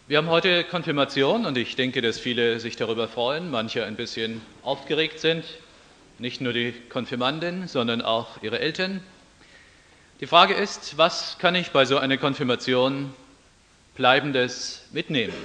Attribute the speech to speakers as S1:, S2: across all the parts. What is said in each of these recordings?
S1: Wir haben heute Konfirmation und ich denke, dass viele sich darüber freuen, manche ein bisschen aufgeregt sind, nicht nur die Konfirmanden, sondern auch ihre Eltern. Die Frage ist, was kann ich bei so einer Konfirmation Bleibendes mitnehmen?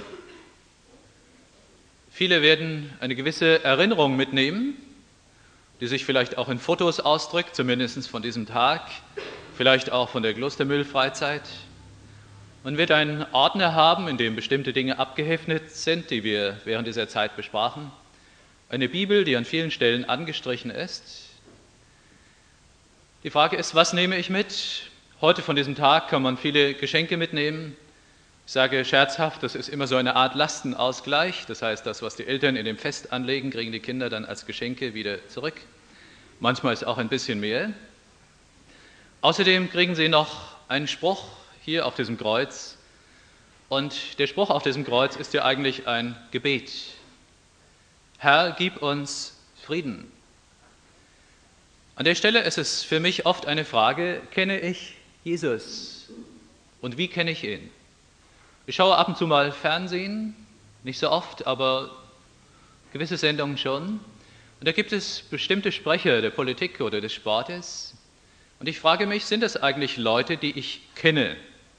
S1: Viele werden eine gewisse Erinnerung mitnehmen, die sich vielleicht auch in Fotos ausdrückt, zumindest von diesem Tag, vielleicht auch von der Klostermühlfreizeit. Man wird einen Ordner haben, in dem bestimmte Dinge abgeheftet sind, die wir während dieser Zeit besprachen. Eine Bibel, die an vielen Stellen angestrichen ist. Die Frage ist, was nehme ich mit? Heute von diesem Tag kann man viele Geschenke mitnehmen. Ich sage scherzhaft, das ist immer so eine Art Lastenausgleich. Das heißt, das, was die Eltern in dem Fest anlegen, kriegen die Kinder dann als Geschenke wieder zurück. Manchmal ist auch ein bisschen mehr. Außerdem kriegen sie noch einen Spruch hier auf diesem Kreuz. Und der Spruch auf diesem Kreuz ist ja eigentlich ein Gebet. Herr, gib uns Frieden. An der Stelle ist es für mich oft eine Frage, kenne ich Jesus? Und wie kenne ich ihn? Ich schaue ab und zu mal Fernsehen, nicht so oft, aber gewisse Sendungen schon. Und da gibt es bestimmte Sprecher der Politik oder des Sportes. Und ich frage mich, sind das eigentlich Leute, die ich kenne?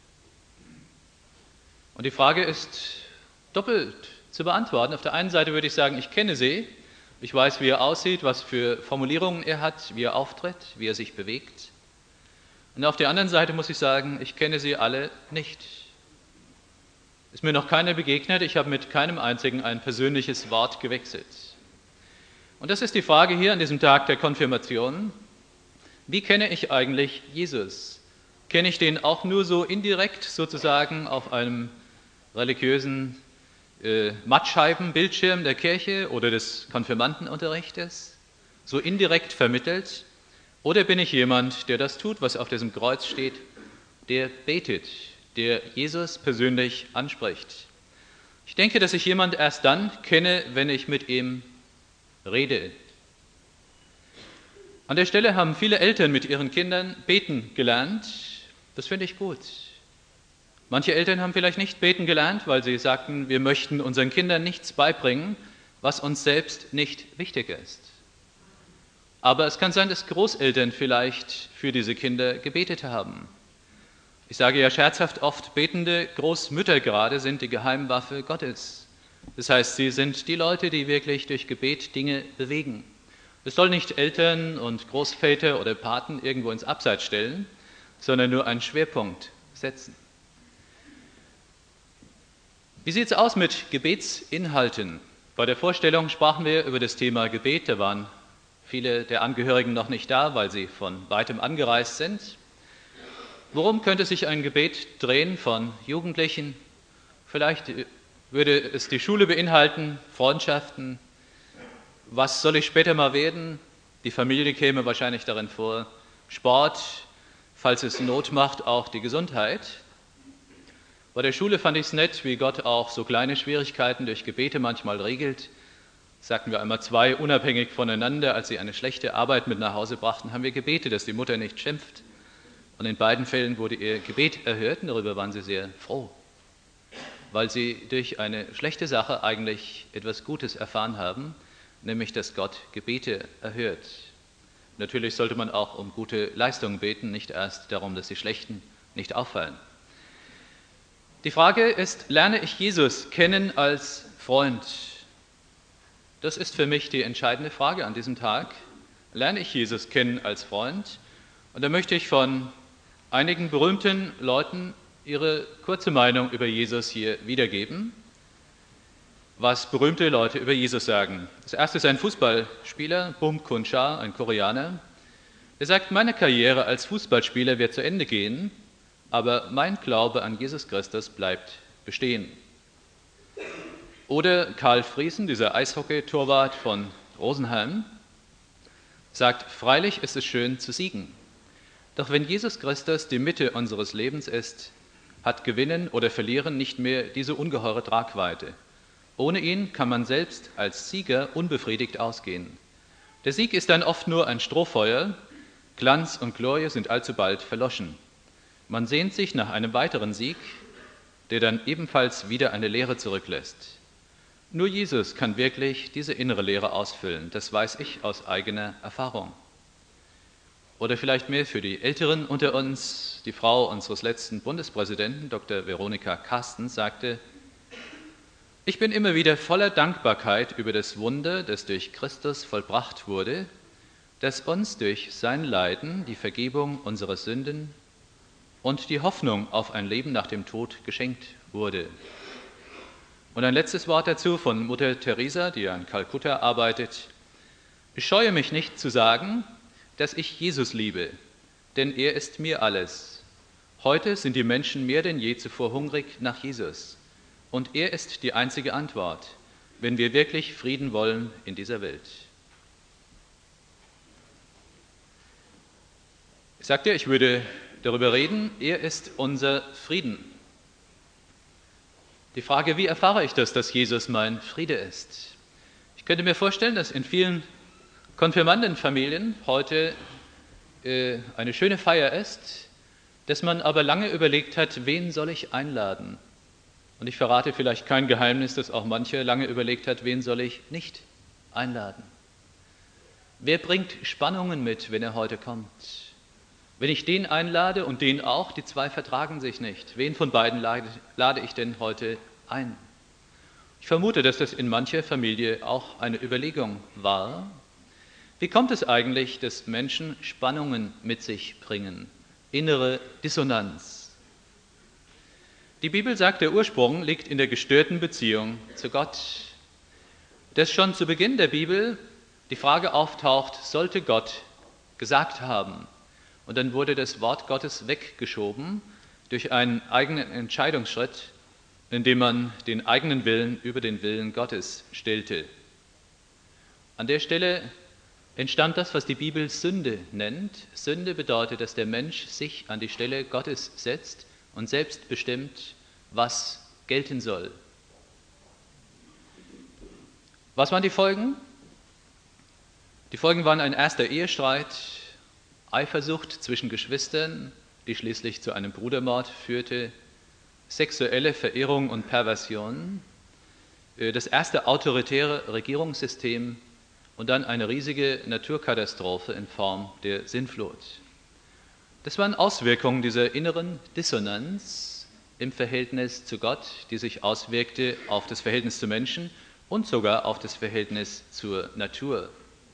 S1: Und die Frage ist doppelt zu beantworten. Auf der einen Seite würde ich sagen, ich kenne sie, ich weiß, wie er aussieht, was für Formulierungen er hat, wie er auftritt, wie er sich bewegt. Und auf der anderen Seite muss ich sagen, ich kenne sie alle nicht. Ist mir noch keiner begegnet, ich habe mit keinem einzigen ein persönliches Wort gewechselt. Und das ist die Frage hier an diesem Tag der Konfirmation. Wie kenne ich eigentlich Jesus? Kenne ich den auch nur so indirekt sozusagen auf einem religiösen Mattscheibenbildschirm der Kirche oder des Konfirmandenunterrichtes, so indirekt vermittelt? Oder bin ich jemand, der das tut, was auf diesem Kreuz steht, der betet, der Jesus persönlich anspricht? Ich denke, dass ich jemand erst dann kenne, wenn ich mit ihm rede. An der Stelle haben viele Eltern mit ihren Kindern beten gelernt. Das finde ich gut. Manche Eltern haben vielleicht nicht beten gelernt, weil sie sagten, wir möchten unseren Kindern nichts beibringen, was uns selbst nicht wichtig ist. Aber es kann sein, dass Großeltern vielleicht für diese Kinder gebetet haben. Ich sage ja scherzhaft oft, betende Großmütter gerade sind die Geheimwaffe Gottes. Das heißt, sie sind die Leute, die wirklich durch Gebet Dinge bewegen. Es soll nicht Eltern und Großväter oder Paten irgendwo ins Abseits stellen, sondern nur einen Schwerpunkt setzen. Wie sieht es aus mit Gebetsinhalten? Bei der Vorstellung sprachen wir über das Thema Gebet. Da waren viele der Angehörigen noch nicht da, weil sie von weitem angereist sind. Worum könnte sich ein Gebet drehen von Jugendlichen? Vielleicht würde es die Schule beinhalten, Freundschaften. Was soll ich später mal werden? Die Familie käme wahrscheinlich darin vor. Sport, falls es Not macht, auch die Gesundheit. Bei der Schule fand ich es nett, wie Gott auch so kleine Schwierigkeiten durch Gebete manchmal regelt. Sagten wir einmal zwei unabhängig voneinander, als sie eine schlechte Arbeit mit nach Hause brachten, haben wir gebetet, dass die Mutter nicht schimpft. Und in beiden Fällen wurde ihr Gebet erhört und darüber waren sie sehr froh, weil sie durch eine schlechte Sache eigentlich etwas Gutes erfahren haben, nämlich dass Gott Gebete erhört. Natürlich sollte man auch um gute Leistungen beten, nicht erst darum, dass die schlechten nicht auffallen. Die Frage ist, lerne ich Jesus kennen als Freund? Das ist für mich die entscheidende Frage an diesem Tag. Lerne ich Jesus kennen als Freund? Und da möchte ich von einigen berühmten Leuten ihre kurze Meinung über Jesus hier wiedergeben, was berühmte Leute über Jesus sagen. Das erste ist ein Fußballspieler, Bum Kun Cha, ein Koreaner. Er sagt, meine Karriere als Fußballspieler wird zu Ende gehen, aber mein Glaube an Jesus Christus bleibt bestehen. Oder Karl Friesen, dieser Eishockey-Torwart von Rosenheim, sagt, freilich ist es schön zu siegen. Doch wenn Jesus Christus die Mitte unseres Lebens ist, hat Gewinnen oder Verlieren nicht mehr diese ungeheure Tragweite. Ohne ihn kann man selbst als Sieger unbefriedigt ausgehen. Der Sieg ist dann oft nur ein Strohfeuer, Glanz und Glorie sind allzu bald verloschen. Man sehnt sich nach einem weiteren Sieg, der dann ebenfalls wieder eine Leere zurücklässt. Nur Jesus kann wirklich diese innere Leere ausfüllen, das weiß ich aus eigener Erfahrung. Oder vielleicht mehr für die Älteren unter uns, die Frau unseres letzten Bundespräsidenten, Dr. Veronika Carstens, sagte: Ich bin immer wieder voller Dankbarkeit über das Wunder, das durch Christus vollbracht wurde, dass uns durch sein Leiden die Vergebung unserer Sünden und die Hoffnung auf ein Leben nach dem Tod geschenkt wurde. Und ein letztes Wort dazu von Mutter Teresa, die in Kalkutta arbeitet: Ich scheue mich nicht zu sagen, dass ich Jesus liebe, denn er ist mir alles. Heute sind die Menschen mehr denn je zuvor hungrig nach Jesus. Und er ist die einzige Antwort, wenn wir wirklich Frieden wollen in dieser Welt. Ich sagte, ich würde darüber reden, er ist unser Frieden. Die Frage, wie erfahre ich das, dass Jesus mein Friede ist? Ich könnte mir vorstellen, dass in vielen Konfirmandenfamilien heute eine schöne Feier ist, dass man aber lange überlegt hat, wen soll ich einladen? Und ich verrate vielleicht kein Geheimnis, dass auch manche lange überlegt hat, wen soll ich nicht einladen? Wer bringt Spannungen mit, wenn er heute kommt? Wenn ich den einlade und den auch, die zwei vertragen sich nicht. Wen von beiden lade ich denn heute ein? Ich vermute, dass das in mancher Familie auch eine Überlegung war. Wie kommt es eigentlich, dass Menschen Spannungen mit sich bringen? Innere Dissonanz. Die Bibel sagt, der Ursprung liegt in der gestörten Beziehung zu Gott. Dass schon zu Beginn der Bibel die Frage auftaucht, sollte Gott gesagt haben? Und dann wurde das Wort Gottes weggeschoben durch einen eigenen Entscheidungsschritt, indem man den eigenen Willen über den Willen Gottes stellte. An der Stelle entstand das, was die Bibel Sünde nennt. Sünde bedeutet, dass der Mensch sich an die Stelle Gottes setzt und selbst bestimmt, was gelten soll. Was waren die Folgen? Die Folgen waren ein erster Ehestreit, Eifersucht zwischen Geschwistern, die schließlich zu einem Brudermord führte, sexuelle Verirrung und Perversion, das erste autoritäre Regierungssystem und dann eine riesige Naturkatastrophe in Form der Sintflut. Das waren Auswirkungen dieser inneren Dissonanz im Verhältnis zu Gott, die sich auswirkte auf das Verhältnis zu Menschen und sogar auf das Verhältnis zur Natur.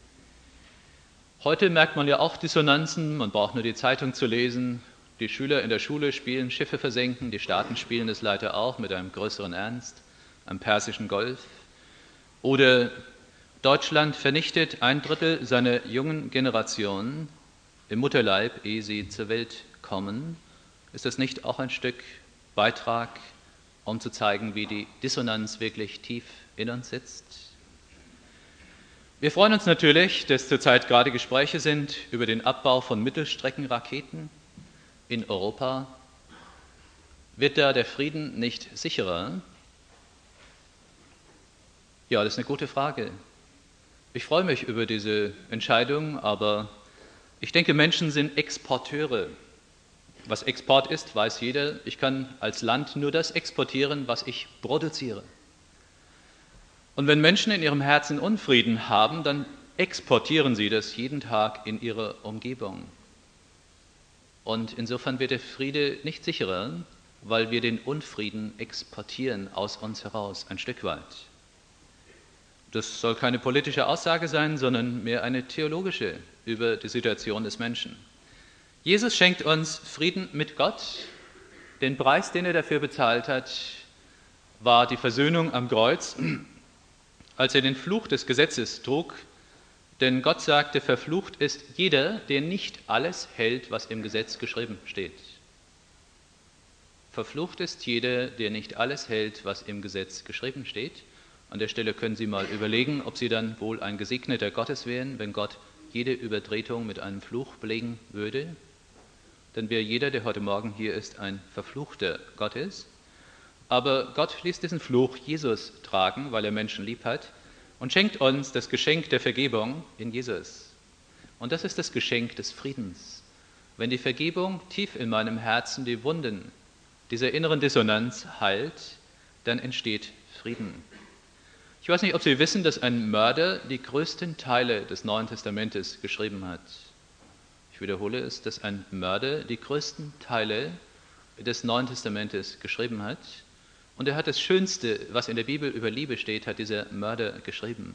S1: Heute merkt man ja auch Dissonanzen, man braucht nur die Zeitung zu lesen. Die Schüler in der Schule spielen Schiffe versenken, die Staaten spielen es leider auch mit einem größeren Ernst am Persischen Golf. Oder Deutschland vernichtet 1/3 seiner jungen Generation im Mutterleib, ehe sie zur Welt kommen. Ist das nicht auch ein Stück Beitrag, um zu zeigen, wie die Dissonanz wirklich tief in uns sitzt? Wir freuen uns natürlich, dass zurzeit gerade Gespräche sind über den Abbau von Mittelstreckenraketen in Europa. Wird da der Frieden nicht sicherer? Ja, das ist eine gute Frage. Ich freue mich über diese Entscheidung, aber ich denke, Menschen sind Exporteure. Was Export ist, weiß jeder. Ich kann als Land nur das exportieren, was ich produziere. Und wenn Menschen in ihrem Herzen Unfrieden haben, dann exportieren sie das jeden Tag in ihre Umgebung. Und insofern wird der Friede nicht sicherer, weil wir den Unfrieden exportieren aus uns heraus, ein Stück weit. Das soll keine politische Aussage sein, sondern mehr eine theologische über die Situation des Menschen. Jesus schenkt uns Frieden mit Gott. Den Preis, den er dafür bezahlt hat, war die Versöhnung am Kreuz, als er den Fluch des Gesetzes trug. Denn Gott sagte, verflucht ist jeder, der nicht alles hält, was im Gesetz geschrieben steht. Verflucht ist jeder, der nicht alles hält, was im Gesetz geschrieben steht. An der Stelle können Sie mal überlegen, ob Sie dann wohl ein gesegneter Gottes wären, wenn Gott jede Übertretung mit einem Fluch belegen würde. Dann wäre jeder, der heute Morgen hier ist, ein verfluchter Gottes. Aber Gott ließ diesen Fluch Jesus tragen, weil er Menschen lieb hat, und schenkt uns das Geschenk der Vergebung in Jesus. Und das ist das Geschenk des Friedens. Wenn die Vergebung tief in meinem Herzen die Wunden diese inneren Dissonanz heilt, dann entsteht Frieden. Ich weiß nicht, ob Sie wissen, dass ein Mörder die größten Teile des Neuen Testamentes geschrieben hat. Ich wiederhole es, dass ein Mörder die größten Teile des Neuen Testamentes geschrieben hat. Und er hat das Schönste, was in der Bibel über Liebe steht, hat dieser Mörder geschrieben.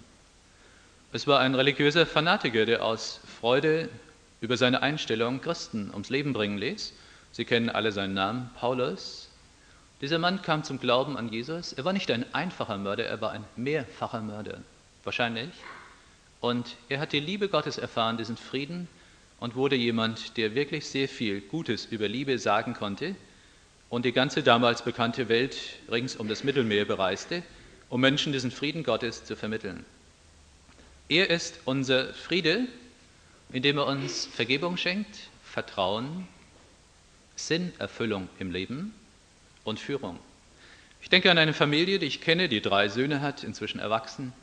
S1: Es war ein religiöser Fanatiker, der aus Freude über seine Einstellung Christen ums Leben bringen ließ. Sie kennen alle seinen Namen, Paulus. Dieser Mann kam zum Glauben an Jesus. Er war nicht ein einfacher Mörder, er war ein mehrfacher Mörder, wahrscheinlich. Und er hat die Liebe Gottes erfahren, diesen Frieden, und wurde jemand, der wirklich sehr viel Gutes über Liebe sagen konnte und die ganze damals bekannte Welt rings um das Mittelmeer bereiste, um Menschen diesen Frieden Gottes zu vermitteln. Er ist unser Friede, indem er uns Vergebung schenkt, Vertrauen, Sinnerfüllung im Leben und Führung. Ich denke an eine Familie, die ich kenne, die 3 Söhne hat, inzwischen erwachsen.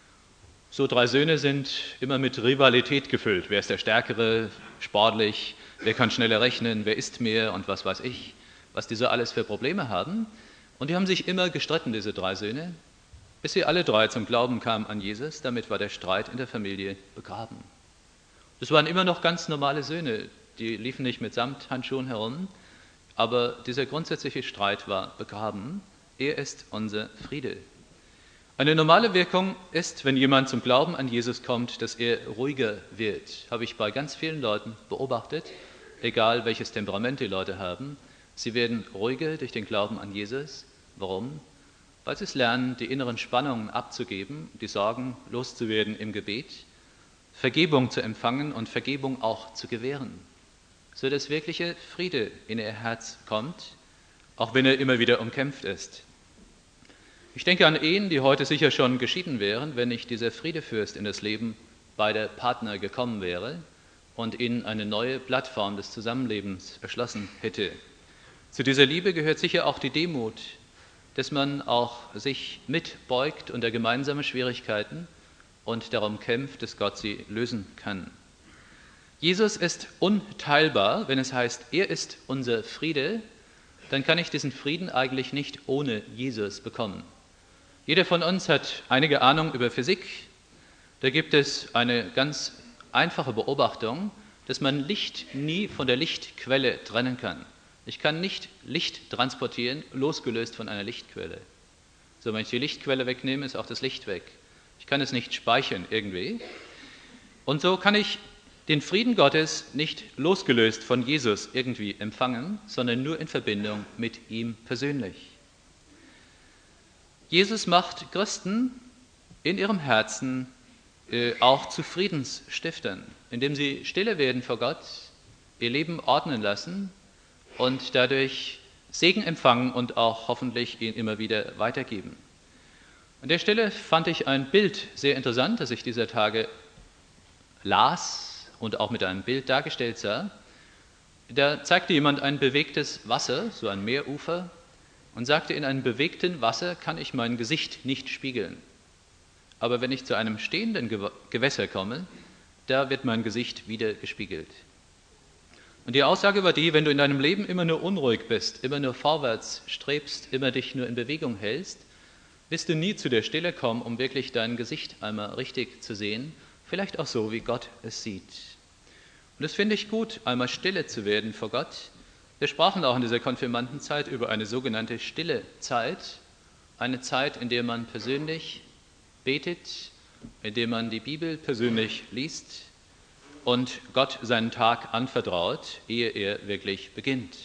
S1: So 3 Söhne sind immer mit Rivalität gefüllt. Wer ist der Stärkere, sportlich, wer kann schneller rechnen, wer isst mehr und was weiß ich, was die so alles für Probleme haben. Und die haben sich immer gestritten, diese 3 Söhne, bis sie alle 3 zum Glauben kamen an Jesus. Damit war der Streit in der Familie begraben. Das waren immer noch ganz normale Söhne, die liefen nicht mit Samthandschuhen herum, aber dieser grundsätzliche Streit war begraben. Er ist unser Friede. Eine normale Wirkung ist, wenn jemand zum Glauben an Jesus kommt, dass er ruhiger wird. Habe ich bei ganz vielen Leuten beobachtet, egal welches Temperament die Leute haben. Sie werden ruhiger durch den Glauben an Jesus. Warum? Weil sie es lernen, die inneren Spannungen abzugeben, die Sorgen loszuwerden im Gebet, Vergebung zu empfangen und Vergebung auch zu gewähren, so dass wirkliche Friede in ihr Herz kommt, auch wenn er immer wieder umkämpft ist. Ich denke an Ehen, die heute sicher schon geschieden wären, wenn nicht dieser Friedefürst in das Leben beider Partner gekommen wäre und ihnen eine neue Plattform des Zusammenlebens erschlossen hätte. Zu dieser Liebe gehört sicher auch die Demut, dass man auch sich mitbeugt unter gemeinsame Schwierigkeiten und darum kämpft, dass Gott sie lösen kann. Jesus ist unteilbar, wenn es heißt, er ist unser Friede, dann kann ich diesen Frieden eigentlich nicht ohne Jesus bekommen. Jeder von uns hat einige Ahnung über Physik. Da gibt es eine ganz einfache Beobachtung, dass man Licht nie von der Lichtquelle trennen kann. Ich kann nicht Licht transportieren, losgelöst von einer Lichtquelle. So, wenn ich die Lichtquelle wegnehme, ist auch das Licht weg. Ich kann es nicht speichern irgendwie. Und so kann ich den Frieden Gottes nicht losgelöst von Jesus irgendwie empfangen, sondern nur in Verbindung mit ihm persönlich. Jesus macht Christen in ihrem Herzen auch zu Friedensstiftern, indem sie stille werden vor Gott, ihr Leben ordnen lassen und dadurch Segen empfangen und auch hoffentlich ihn immer wieder weitergeben. An der Stelle fand ich ein Bild sehr interessant, das ich dieser Tage las und auch mit einem Bild dargestellt sah. Da zeigte jemand ein bewegtes Wasser, so ein Meerufer, und sagte, in einem bewegten Wasser kann ich mein Gesicht nicht spiegeln. Aber wenn ich zu einem stehenden Gewässer komme, da wird mein Gesicht wieder gespiegelt. Und die Aussage war die, wenn du in deinem Leben immer nur unruhig bist, immer nur vorwärts strebst, immer dich nur in Bewegung hältst, wirst du nie zu der Stille kommen, um wirklich dein Gesicht einmal richtig zu sehen, vielleicht auch so, wie Gott es sieht. Und das finde ich gut, einmal stille zu werden vor Gott. Wir sprachen auch in dieser Konfirmandenzeit über eine sogenannte stille Zeit, eine Zeit, in der man persönlich betet, in der man die Bibel persönlich liest und Gott seinen Tag anvertraut, ehe er wirklich beginnt.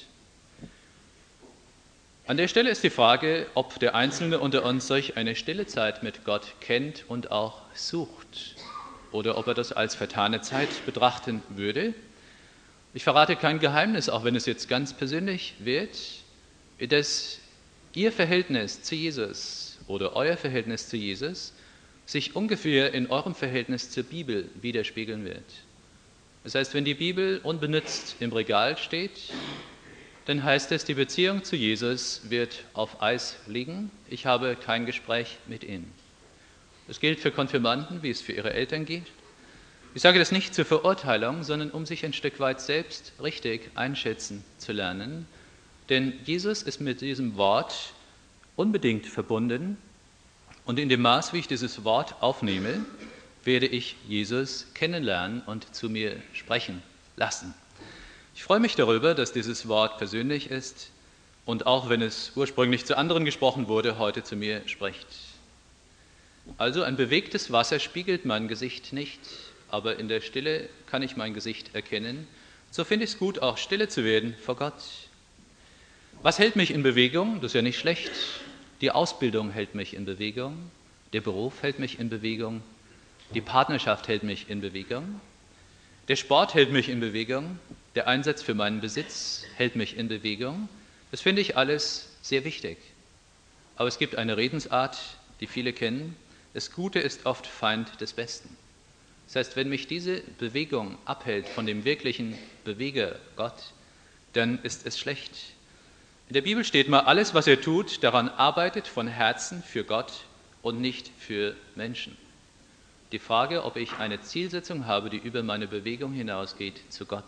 S1: An der Stelle ist die Frage, ob der Einzelne unter uns solch eine stille Zeit mit Gott kennt und auch sucht oder ob er das als vertane Zeit betrachten würde. Ich verrate kein Geheimnis, auch wenn es jetzt ganz persönlich wird, dass Ihr Verhältnis zu Jesus oder euer Verhältnis zu Jesus sich ungefähr in eurem Verhältnis zur Bibel widerspiegeln wird. Das heißt, wenn die Bibel unbenutzt im Regal steht, dann heißt es, die Beziehung zu Jesus wird auf Eis liegen. Ich habe kein Gespräch mit ihm. Das gilt für Konfirmanden, wie es für ihre Eltern gilt. Ich sage das nicht zur Verurteilung, sondern um sich ein Stück weit selbst richtig einschätzen zu lernen, Denn Jesus ist mit diesem Wort unbedingt verbunden und in dem Maß, wie ich dieses Wort aufnehme, werde ich Jesus kennenlernen und zu mir sprechen lassen. Ich freue mich darüber, dass dieses Wort persönlich ist und auch wenn es ursprünglich zu anderen gesprochen wurde, heute zu mir spricht. Also ein bewegtes Wasser spiegelt mein Gesicht nicht, aber in der Stille kann ich mein Gesicht erkennen. So finde ich es gut, auch stille zu werden vor Gott. Was hält mich in Bewegung? Das ist ja nicht schlecht. Die Ausbildung hält mich in Bewegung, der Beruf hält mich in Bewegung, die Partnerschaft hält mich in Bewegung, der Sport hält mich in Bewegung, der Einsatz für meinen Besitz hält mich in Bewegung. Das finde ich alles sehr wichtig. Aber es gibt eine Redensart, die viele kennen. Das Gute ist oft Feind des Besten. Das heißt, wenn mich diese Bewegung abhält von dem wirklichen Beweger Gott, dann ist es schlecht. In der Bibel steht mal, alles, was er tut, daran arbeitet von Herzen für Gott und nicht für Menschen. Die Frage, ob ich eine Zielsetzung habe, die über meine Bewegung hinausgeht zu Gott.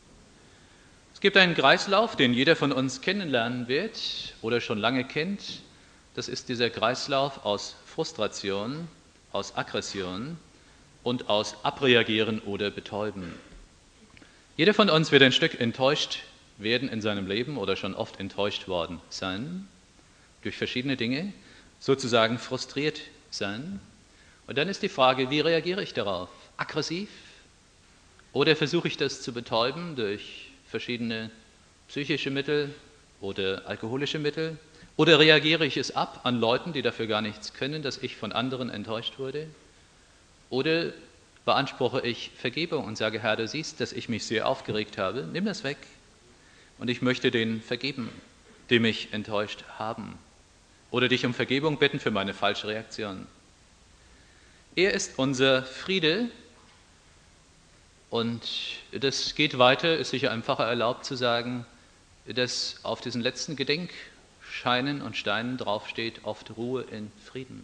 S1: Es gibt einen Kreislauf, den jeder von uns kennenlernen wird oder schon lange kennt. Das ist dieser Kreislauf aus Frustration, aus Aggression und aus Abreagieren oder Betäuben. Jeder von uns wird ein Stück enttäuscht werden in seinem Leben oder schon oft enttäuscht worden sein durch verschiedene Dinge, sozusagen frustriert sein. Und dann ist die Frage, wie reagiere ich darauf? Aggressiv? Oder versuche ich das zu betäuben durch verschiedene psychische Mittel oder alkoholische Mittel? Oder reagiere ich es ab an Leuten, die dafür gar nichts können, dass ich von anderen enttäuscht wurde? Oder beanspruche ich Vergebung und sage, Herr, du siehst, dass ich mich sehr aufgeregt habe, nimm das weg und ich möchte denen vergeben, die mich enttäuscht haben. Oder dich um Vergebung bitten für meine falsche Reaktion. Er ist unser Friede und das geht weiter, ist sicher einfacher erlaubt zu sagen, dass auf diesen letzten Gedenkscheinen und Steinen draufsteht, oft Ruhe in Frieden.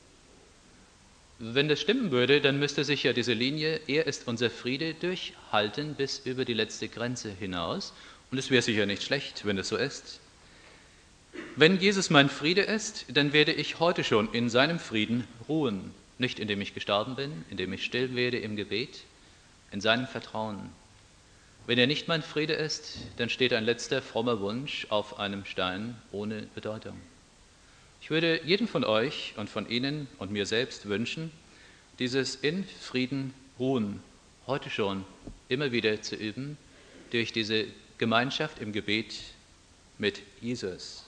S1: Wenn das stimmen würde, dann müsste sich ja diese Linie, er ist unser Friede, durchhalten bis über die letzte Grenze hinaus. Und es wäre sicher nicht schlecht, wenn es so ist. Wenn Jesus mein Friede ist, dann werde ich heute schon in seinem Frieden ruhen. Nicht indem ich gestorben bin, indem ich still werde im Gebet, in seinem Vertrauen. Wenn er nicht mein Friede ist, dann steht ein letzter frommer Wunsch auf einem Stein ohne Bedeutung. Ich würde jedem von euch und von Ihnen und mir selbst wünschen, dieses in Frieden ruhen, heute schon immer wieder zu üben, durch diese Gemeinschaft im Gebet mit Jesus.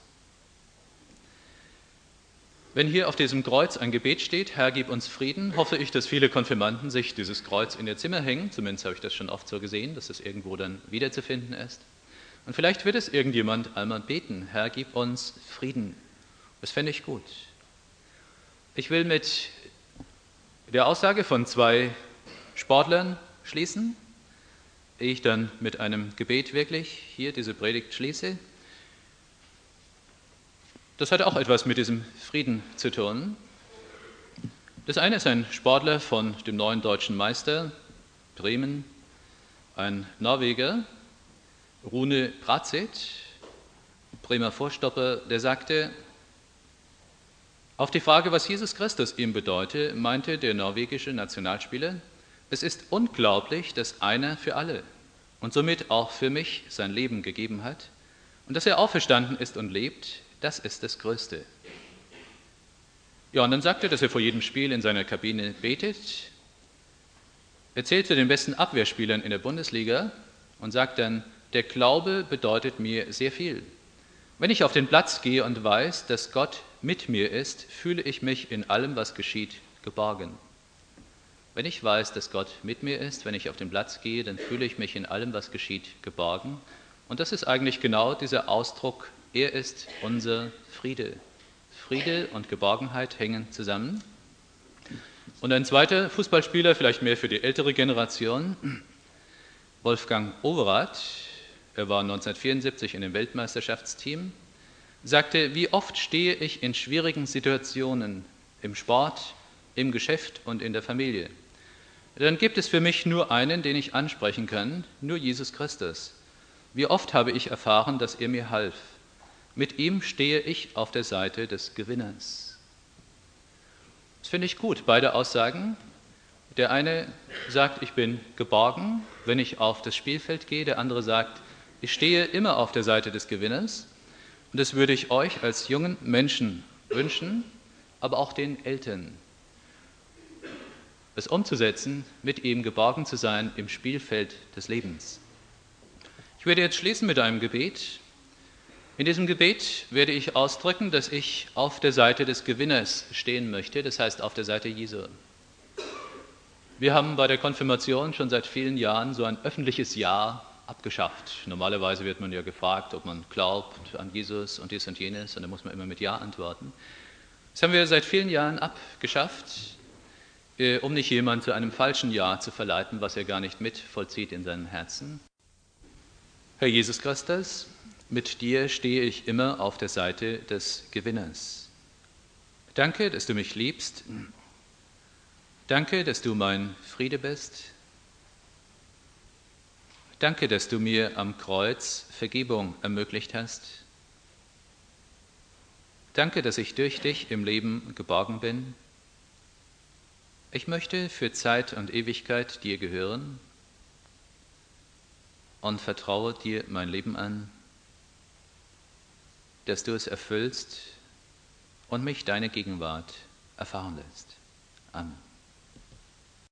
S1: Wenn hier auf diesem Kreuz ein Gebet steht, Herr, gib uns Frieden, hoffe ich, dass viele Konfirmanden sich dieses Kreuz in ihr Zimmer hängen. Zumindest habe ich das schon oft so gesehen, dass es irgendwo dann wiederzufinden ist. Und vielleicht wird es irgendjemand einmal beten, Herr, gib uns Frieden. Das fände ich gut. Ich will mit der Aussage von zwei Sportlern schließen, ehe ich dann mit einem Gebet wirklich hier diese Predigt schließe. Das hat auch etwas mit diesem Frieden zu tun. Das eine ist ein Sportler von dem neuen deutschen Meister Bremen, ein Norweger, Rune Bratseth, Bremer Vorstopper, der sagte, auf die Frage, was Jesus Christus ihm bedeute, meinte der norwegische Nationalspieler, es ist unglaublich, dass einer für alle und somit auch für mich sein Leben gegeben hat und dass er auferstanden ist und lebt, das ist das Größte. Ja, und dann sagt er, dass er vor jedem Spiel in seiner Kabine betet. Er zählt zu den besten Abwehrspielern in der Bundesliga und sagt dann, der Glaube bedeutet mir sehr viel. Wenn ich auf den Platz gehe und weiß, dass Gott mit mir ist, fühle ich mich in allem, was geschieht, geborgen. Wenn ich weiß, dass Gott mit mir ist, wenn ich auf den Platz gehe, dann fühle ich mich in allem, was geschieht, geborgen. Und das ist eigentlich genau dieser Ausdruck, er ist unser Friede. Friede und Geborgenheit hängen zusammen. Und ein zweiter Fußballspieler, vielleicht mehr für die ältere Generation, Wolfgang Overath, er war 1974 in dem Weltmeisterschaftsteam, sagte, wie oft stehe ich in schwierigen Situationen im Sport, im Geschäft und in der Familie. Dann gibt es für mich nur einen, den ich ansprechen kann, nur Jesus Christus. Wie oft habe ich erfahren, dass er mir half. Mit ihm stehe ich auf der Seite des Gewinners. Das finde ich gut, beide Aussagen. Der eine sagt, ich bin geborgen, wenn ich auf das Spielfeld gehe. Der andere sagt, ich stehe immer auf der Seite des Gewinners. Und das würde ich euch als jungen Menschen wünschen, aber auch den Eltern, es umzusetzen, mit ihm geborgen zu sein im Spielfeld des Lebens. Ich werde jetzt schließen mit einem Gebet. In diesem Gebet werde ich ausdrücken, dass ich auf der Seite des Gewinners stehen möchte, das heißt auf der Seite Jesu. Wir haben bei der Konfirmation schon seit vielen Jahren so ein öffentliches Ja abgeschafft. Normalerweise wird man ja gefragt, ob man glaubt an Jesus und dies und jenes, und da muss man immer mit Ja antworten. Das haben wir seit vielen Jahren abgeschafft, um nicht jemanden zu einem falschen Ja zu verleiten, was er gar nicht mit vollzieht in seinem Herzen. Herr Jesus Christus, mit dir stehe ich immer auf der Seite des Gewinners. Danke, dass du mich liebst. Danke, dass du mein Friede bist. Danke, dass du mir am Kreuz Vergebung ermöglicht hast. Danke, dass ich durch dich im Leben geborgen bin. Ich möchte für Zeit und Ewigkeit dir gehören und vertraue dir mein Leben an, dass du es erfüllst und mich deine Gegenwart erfahren lässt. Amen.